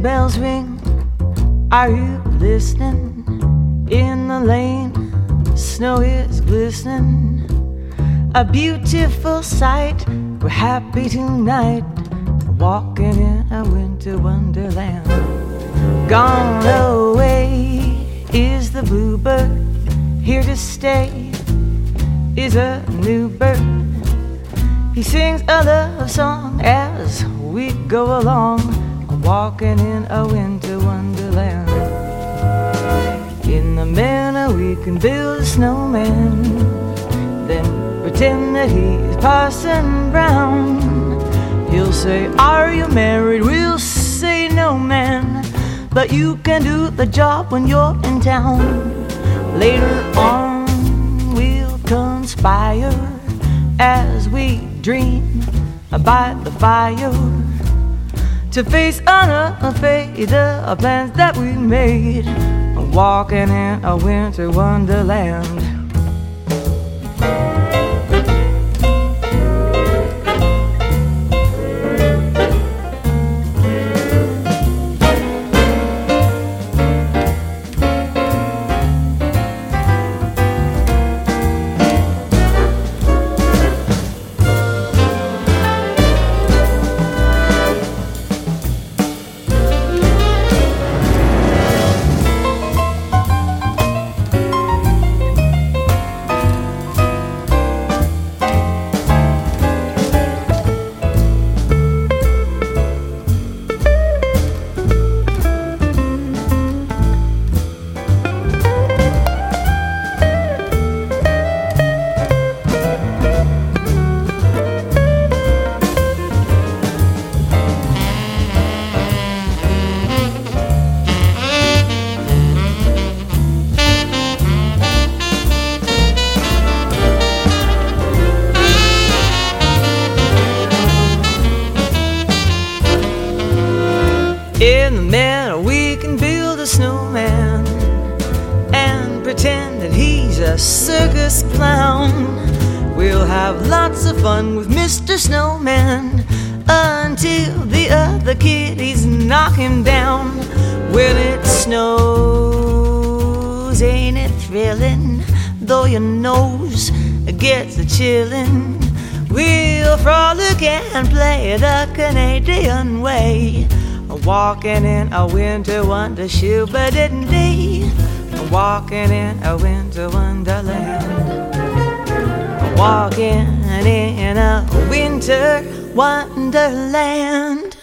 bells ring. Are you listening? In the lane, snow is glistening. A beautiful sight. We're happy tonight, walking in a winter wonderland. Gone away is the bluebird. Here to stay is a new bird. He sings a love song as we go along, walking in a winter wonderland. In the manor we can build a snowman, then pretend that he's Parson Brown. He'll say, are you married? We'll say, no, man, but you can do the job when you're in town. Later on we'll conspire as we dream by the fire to face unafraid the plans that we made, walking in a winter wonderland. In the meadow we can build a snowman and pretend that he's a circus clown. We'll have lots of fun with Mr. Snowman until the other kiddies knock him down. When it snows, ain't it thrilling? Though your nose gets a chillin', we'll frolic and play the Canadian way, walking in a winter wonder shoe, but didn't they? Walking in a winter wonderland. Walking in a winter wonderland.